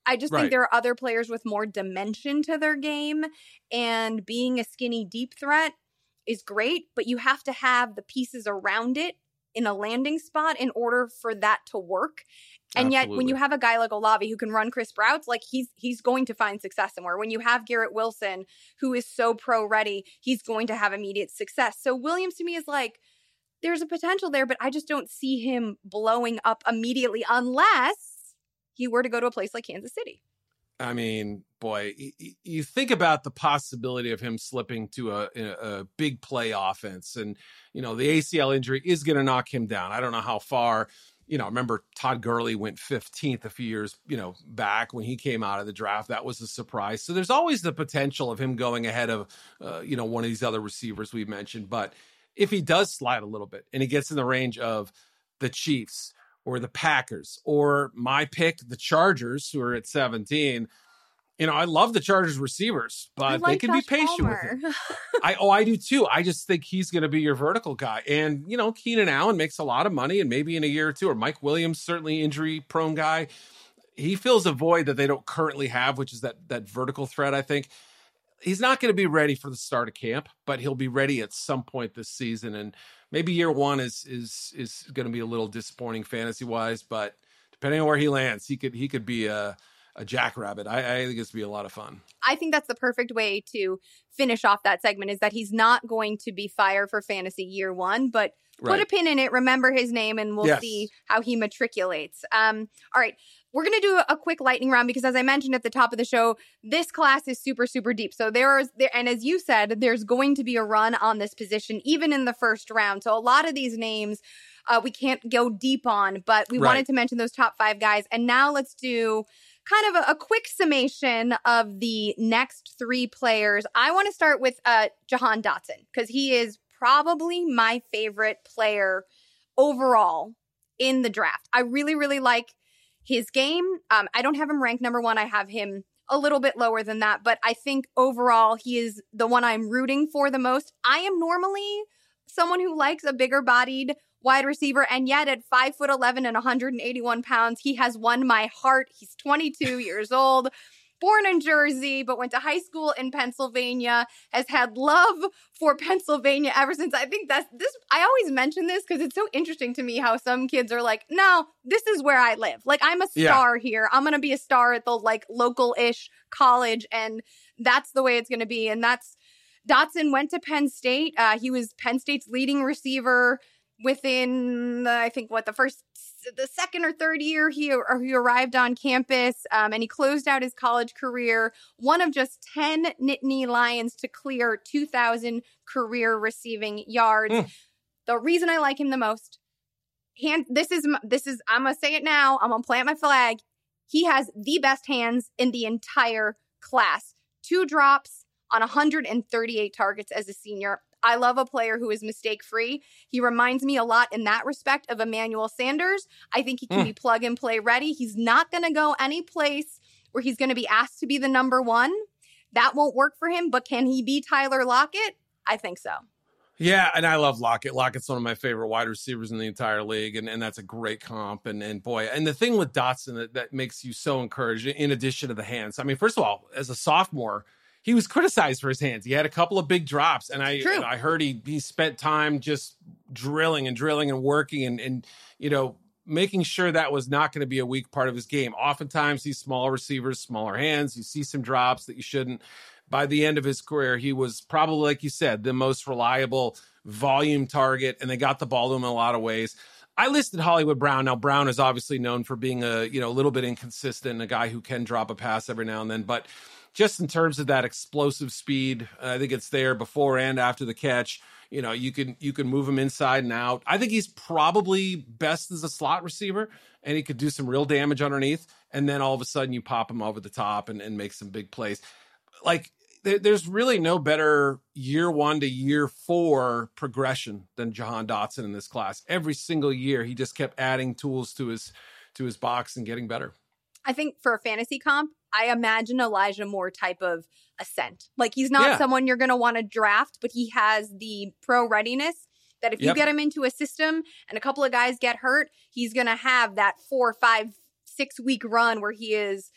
I just Right. think there are other players with more dimension to their game, and being a skinny deep threat is great, but you have to have the pieces around it in a landing spot in order for that to work. And yet, when Absolutely. you have a guy like Olave who can run crisp routes, like he's he's going to find success somewhere. When you have Garrett Wilson, who is so pro ready, he's going to have immediate success. So Williams to me is like, there's a potential there, but I just don't see him blowing up immediately unless he were to go to a place like Kansas City. I mean, boy, y- y- you think about the possibility of him slipping to a, a, a big play offense. And, you know, the A C L injury is going to knock him down. I don't know how far. You know, remember Todd Gurley went fifteenth a few years, you know, back when he came out of the draft. That was a surprise. So there's always the potential of him going ahead of, uh, you know, one of these other receivers we mentioned. But if he does slide a little bit and he gets in the range of the Chiefs or the Packers or my pick, the Chargers, who are at seventeen, you know, I love the Chargers receivers, but like they can Josh be patient Palmer. with him. I oh, I do too. I just think he's going to be your vertical guy. And, you know, Keenan Allen makes a lot of money, and maybe in a year or two, or Mike Williams, certainly injury prone guy. He fills a void that they don't currently have, which is that that vertical threat, I think. He's not going to be ready for the start of camp, but he'll be ready at some point this season. And maybe year one is is is going to be a little disappointing fantasy wise, but depending on where he lands, he could he could be a a jackrabbit. I, I think it's be a lot of fun. I think that's the perfect way to finish off that segment, is that he's not going to be fired for fantasy year one, but Right. put a pin in it, remember his name, and we'll Yes. see how he matriculates. Um, all right. We're going to do a quick lightning round because, as I mentioned at the top of the show, this class is super, super deep. So there is, there, and as you said, there's going to be a run on this position, even in the first round. So a lot of these names uh, we can't go deep on, but we Right. wanted to mention those top five guys. And now let's do kind of a, a quick summation of the next three players. I want to start with uh, Jahan Dotson, because he is probably my favorite player overall in the draft. I really, really like his game. Um, I don't have him ranked number one. I have him a little bit lower than that, but I think overall he is the one I'm rooting for the most. I am normally someone who likes a bigger bodied wide receiver, and yet at five foot eleven and one hundred eighty-one pounds, he has won my heart. He's twenty-two years old, born in Jersey, but went to high school in Pennsylvania, has had love for Pennsylvania ever since. I think that's this. I always mention this because it's so interesting to me how some kids are like, no, this is where I live. Like, I'm a Yeah. star here. I'm going to be a star at the like local-ish college, and that's the way it's going to be. And that's Dotson went to Penn State. Uh, he was Penn State's leading receiver within, uh, I think, what, the first, the second or third year he, or he arrived on campus, um, and he closed out his college career, one of just ten Nittany Lions to clear two thousand career receiving yards. Mm. The reason I like him the most, hand, this is, m- this is, I'm going to say it now, I'm going to plant my flag. He has the best hands in the entire class. Two drops on one hundred thirty-eight targets as a senior. I love a player who is mistake-free. He reminds me a lot in that respect of Emmanuel Sanders. I think he can Mm. be plug-and-play ready. He's not going to go any place where he's going to be asked to be the number one. That won't work for him, but can he be Tyler Lockett? I think so. Yeah, and I love Lockett. Lockett's one of my favorite wide receivers in the entire league, and, and that's a great comp. And and boy, and the thing with Dotson that, that makes you so encouraged, in addition to the hands, I mean, first of all, as a sophomore, he was criticized for his hands. He had a couple of big drops, and I True. and I heard he he spent time just drilling and drilling and working and and you know making sure that was not going to be a weak part of his game. Oftentimes, these smaller receivers, smaller hands, you see some drops that you shouldn't. By the end of his career, he was probably, like you said, the most reliable volume target, and they got the ball to him in a lot of ways. I listed Hollywood Brown. Now, Brown is obviously known for being a you know a little bit inconsistent, a guy who can drop a pass every now and then, but just in terms of that explosive speed, I think it's there before and after the catch. You know, you can you can move him inside and out. I think he's probably best as a slot receiver, and he could do some real damage underneath. And then all of a sudden, you pop him over the top and, and make some big plays. Like there, there's really no better year one to year four progression than Jahan Dotson in this class. Every single year, he just kept adding tools to his to his box and getting better. I think for a fantasy comp, I imagine Elijah Moore type of ascent. Like, he's not Yeah. someone you're going to want to draft, but he has the pro readiness that if you Yep. get him into a system and a couple of guys get hurt, he's going to have that four, five, six week run where he is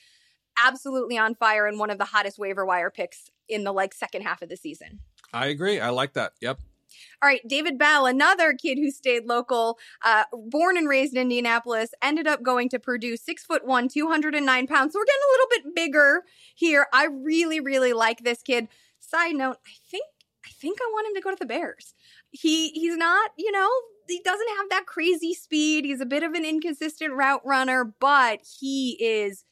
absolutely on fire and one of the hottest waiver wire picks in the like second half of the season. I agree. I like that. Yep. All right, David Bell, another kid who stayed local, uh, born and raised in Indianapolis, ended up going to Purdue, six foot one, two hundred nine pounds. So we're getting a little bit bigger here. I really, really like this kid. Side note, I think I think I want him to go to the Bears. He he's not, you know, he doesn't have that crazy speed. He's a bit of an inconsistent route runner, but he is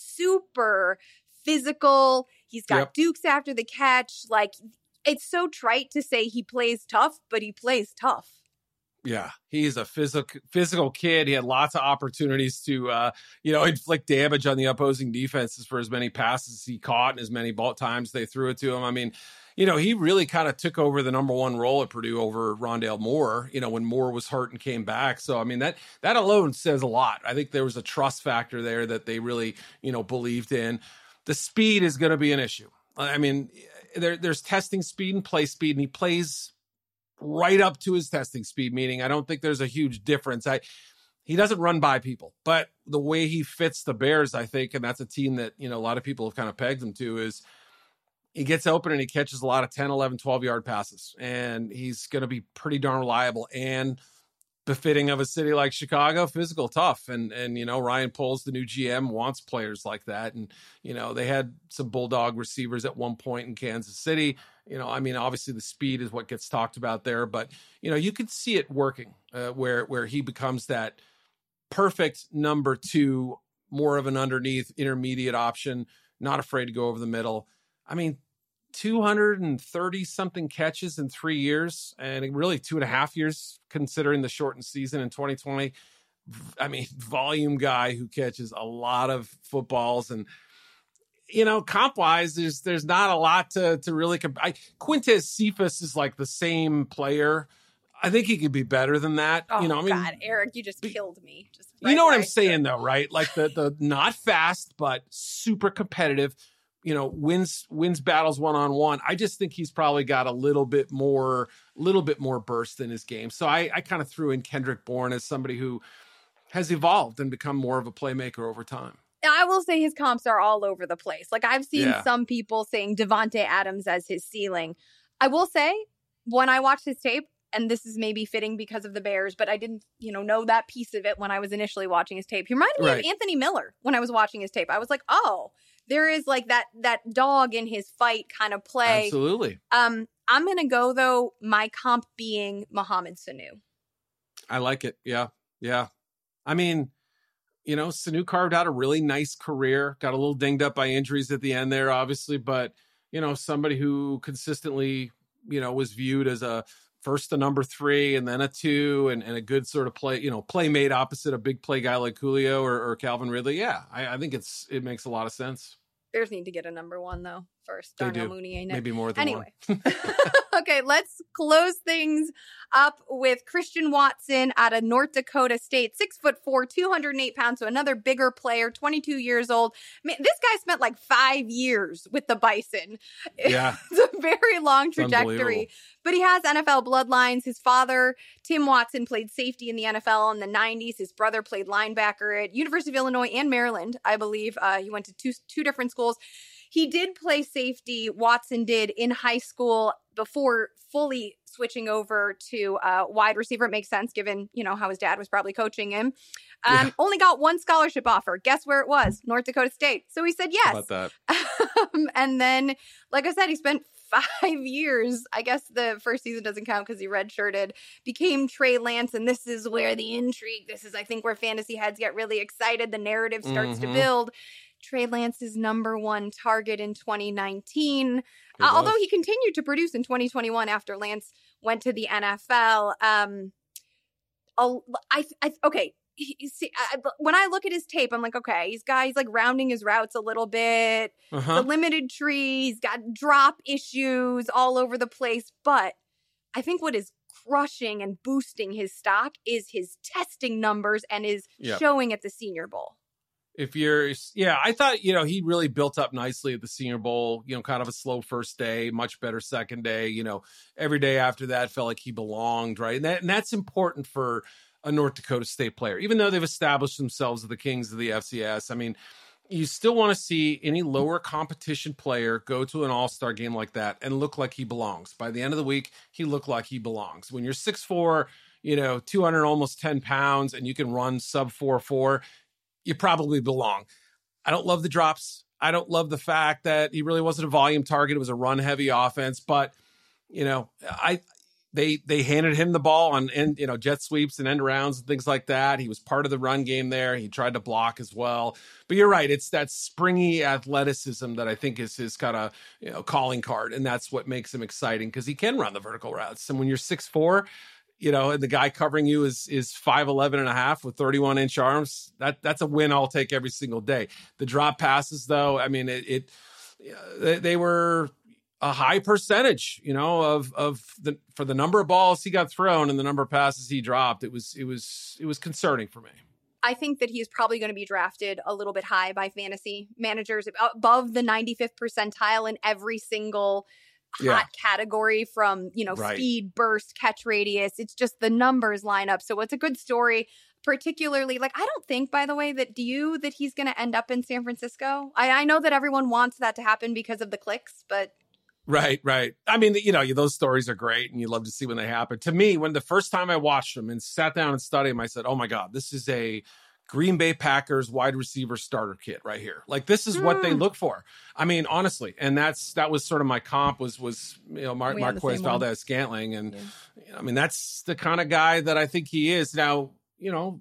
super physical. He's got yep. dukes after the catch. Like, it's so trite to say he plays tough, but he plays tough. Yeah, he's a physical physical kid. He had lots of opportunities to, uh, you know, inflict damage on the opposing defenses for as many passes he caught and as many ball times they threw it to him. I mean, you know, he really kind of took over the number one role at Purdue over Rondale Moore, you know, when Moore was hurt and came back. So, I mean, that that alone says a lot. I think there was a trust factor there that they really, you know, believed in. The speed is going to be an issue. I mean, there, there's testing speed and play speed, and he plays right up to his testing speed, meaning I don't think there's a huge difference. I He doesn't run by people, but the way he fits the Bears, I think, and that's a team that, you know, a lot of people have kind of pegged him to, is he gets open and he catches a lot of ten, eleven, twelve-yard passes, and he's going to be pretty darn reliable and befitting of a city like Chicago, physical, tough. And, and you know, Ryan Poles, the new G M, wants players like that. And, you know, they had some bulldog receivers at one point in Kansas City. You know, I mean, obviously the speed is what gets talked about there, but, you know, you could see it working uh, where, where he becomes that perfect number two, more of an underneath intermediate option, not afraid to go over the middle. I mean, two hundred thirty something catches in three years and really two and a half years considering the shortened season in twenty twenty. I mean, volume guy who catches a lot of footballs. And, you know, comp wise, there's, there's not a lot to, to really comp- I, Quintez Cephas is like the same player. I think he could be better than that. Oh, you know, I mean, God, Eric, you just killed me. Just right, you know what right I'm saying though, right? Like the, the not fast, but super competitive, you know, wins, wins battles one-on-one. I just think he's probably got a little bit more, little bit more burst in his game. So I, I kind of threw in Kendrick Bourne as somebody who has evolved and become more of a playmaker over time. I will say his comps are all over the place. Like I've seen yeah. some people saying Devontae Adams as his ceiling. I will say when I watched his tape, and this is maybe fitting because of the Bears, but I didn't, you know, know that piece of it when I was initially watching his tape. He reminded me right. of Anthony Miller when I was watching his tape. I was like, oh, there is like that that dog in his fight kind of play. Absolutely. Um, I'm going to go, though, my comp being Mohamed Sanu. I like it. Yeah. Yeah. I mean, you know, Sanu carved out a really nice career, got a little dinged up by injuries at the end there, obviously, but, you know, somebody who consistently, you know, was viewed as a first a number three and then a two and, and a good sort of play, you know, playmate opposite a big play guy like Julio or, or Calvin Ridley. Yeah, I, I think it's it makes a lot of sense. Bears need to get a number one, though, first. They Darnell do. Mooney ain't it? Maybe more than anyway. one. Okay, let's close things up with Christian Watson out of North Dakota State. Six foot four, two hundred eight pounds, so another bigger player, twenty-two years old. Man, this guy spent like five years with the Bison. Yeah. It's a very long trajectory. But he has N F L bloodlines. His father, Tim Watson, played safety in the N F L in the nineties. His brother played linebacker at University of Illinois and Maryland, I believe. Uh, he went to two, two different schools. He did play safety, Watson did, in high school before fully switching over to uh, wide receiver. It makes sense given, you know, how his dad was probably coaching him. Um, yeah. Only got one scholarship offer. Guess where it was? North Dakota State. So he said yes. How about that? um, and then, like I said, he spent five years. I guess the first season doesn't count because he redshirted, became Trey Lance. And this is where the intrigue, this is, I think, where fantasy heads get really excited. The narrative starts mm-hmm. to build. Trey Lance's number one target in twenty nineteen, uh, although he continued to produce in twenty twenty-one after Lance went to the N F L. Um, I, I okay. He, see, I, when I look at his tape, I'm like, okay, he's got, he's like rounding his routes a little bit. Uh-huh. The limited tree, he's got drop issues all over the place. But I think what is crushing and boosting his stock is his testing numbers and is yep. showing at the Senior Bowl. If you're, yeah, I thought, you know, he really built up nicely at the Senior Bowl, you know, kind of a slow first day, much better second day, you know, every day after that felt like he belonged, right? And, that, and that's important for a North Dakota State player, even though they've established themselves as the kings of the F C S. I mean, you still want to see any lower competition player go to an all-star game like that and look like he belongs. By the end of the week, he looked like he belongs. When you're six foot four, you know, two hundred, almost ten pounds, and you can run sub four four, you probably belong. I don't love the drops. I don't love the fact that he really wasn't a volume target. It was a run-heavy offense, but, you know, I they they handed him the ball on, and you know, jet sweeps and end arounds and things like that. He was part of the run game there. He tried to block as well. But you're right. It's that springy athleticism that I think is his kind of, you know, calling card, and that's what makes him exciting because he can run the vertical routes. And when you're six foot four, you know, and the guy covering you is is five eleven and a half with thirty-one inch arms, that that's a win I'll take every single day. The drop passes, though, I mean, it, it they, they were a high percentage, you know, of of the for the number of balls he got thrown and the number of passes he dropped. It was it was it was concerning for me. I think that he's probably going to be drafted a little bit high by fantasy managers, above the ninety-fifth percentile in every single hot yeah. category, from, you know, right. speed, burst, catch radius. It's just the numbers line up. So it's a good story, particularly, like, I don't think, by the way, that do you, that he's going to end up in San Francisco? I, I know that everyone wants that to happen because of the clicks, but. Right, right. I mean, you know, those stories are great and you love to see when they happen. To me, when the first time I watched them and sat down and studied them, I said, oh my God, this is a Green Bay Packers wide receiver starter kit right here. Like, this is mm. what they look for. I mean, honestly, and that's that was sort of my comp was was you know Mar- Marquez Valdes-Scantling, and yeah. you know, I mean, that's the kind of guy that I think he is. Now, you know,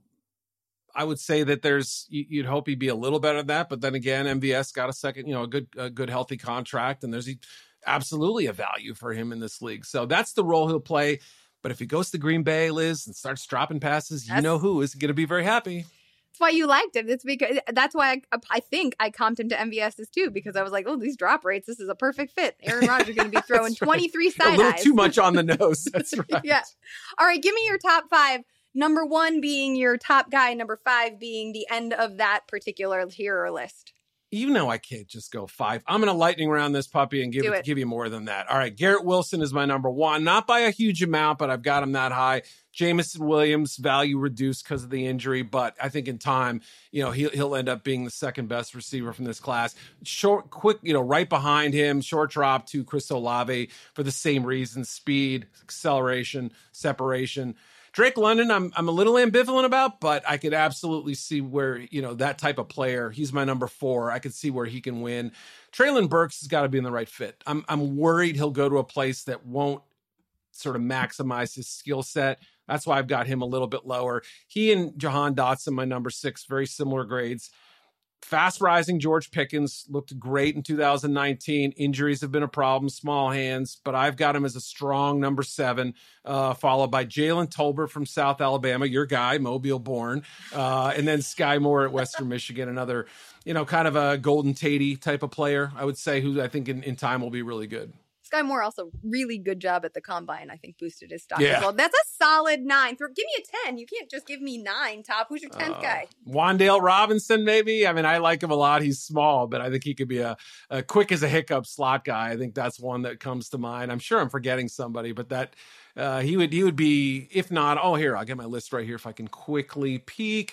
I would say that there's you'd hope he'd be a little better than that, but then again, M V S got a second, you know, a good a good healthy contract, and there's absolutely a value for him in this league. So that's the role he'll play. But if he goes to Green Bay, Liz, and starts dropping passes, that's- you know who is going to be very happy. That's why you liked him. It's because that's why I, I think I comped him to M V S's too, because I was like, oh, these drop rates, this is a perfect fit. Aaron Rodgers is going to be throwing twenty-three side eyes. A little too much on the nose. That's right. Yeah. All right, give me your top five. Number one being your top guy. Number five being the end of that particular hero list. You know I can't just go five. I'm going to lightning round this puppy and give it, give you more than that. All right, Garrett Wilson is my number one. Not by a huge amount, but I've got him that high. Jameson Williams, value reduced because of the injury, but I think in time, you know, he'll, he'll end up being the second best receiver from this class. Short, quick, you know, right behind him, short drop to Chris Olave for the same reason: speed, acceleration, separation. Drake London, I'm I'm a little ambivalent about, but I could absolutely see where, you know, that type of player, he's my number four. I could see where he can win. Treylon Burks has got to be in the right fit. I'm I'm worried he'll go to a place that won't sort of maximize his skill set. That's why I've got him a little bit lower. He and Jahan Dotson, my number six, very similar grades. Fast rising George Pickens looked great in two thousand nineteen. Injuries have been a problem, small hands, but I've got him as a strong number seven, uh, followed by Jalen Tolbert from South Alabama, your guy, Mobile born, uh, and then Sky Moore at Western Michigan, another, you know, kind of a Golden Tatey type of player, I would say, who I think in, in time will be really good. Sky Moore also really good job at the combine. I think boosted his stock yeah. as well. That's a solid nine. Give me a ten. You can't just give me nine, Top. Who's your tenth uh, guy? Wan'Dale Robinson, maybe. I mean, I like him a lot. He's small, but I think he could be a, a quick as a hiccup slot guy. I think that's one that comes to mind. I'm sure I'm forgetting somebody, but that uh, he would he would be, if not, oh, here, I'll get my list right here if I can quickly peek.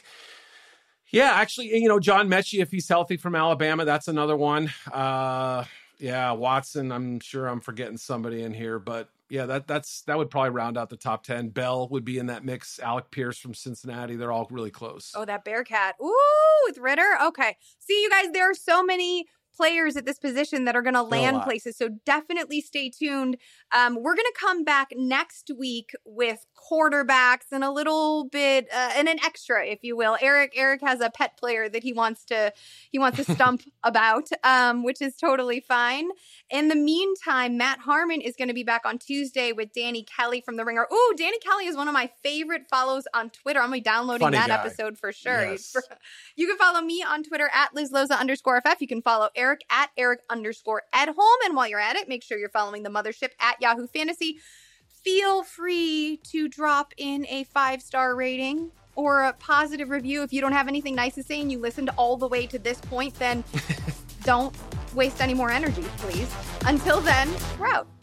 Yeah, actually, you know, John Mechie, if he's healthy from Alabama, that's another one. Uh Yeah, Watson, I'm sure I'm forgetting somebody in here, but yeah, that that's that would probably round out the top ten. Bell would be in that mix. Alec Pierce from Cincinnati, they're all really close. Oh, that Bearcat. Ooh, with Ritter. Okay. See, you guys, there are so many players at this position that are going to land places. So definitely stay tuned. Um, we're going to come back next week with quarterbacks and a little bit uh, and an extra, if you will. Eric Eric has a pet player that he wants to he wants to stump about, um, which is totally fine. In the meantime, Matt Harmon is going to be back on Tuesday with Danny Kelly from The Ringer. Ooh, Danny Kelly is one of my favorite follows on Twitter. I'm going to be downloading Funny that guy. episode for sure. Yes. You can follow me on Twitter at Liz Loza underscore FF. You can follow Eric Eric at Eric underscore Edholm. And while you're at it, make sure you're following the mothership at Yahoo Fantasy. Feel free to drop in a five-star rating or a positive review. If you don't have anything nice to say and you listened all the way to this point, then don't waste any more energy, please. Until then, we're out.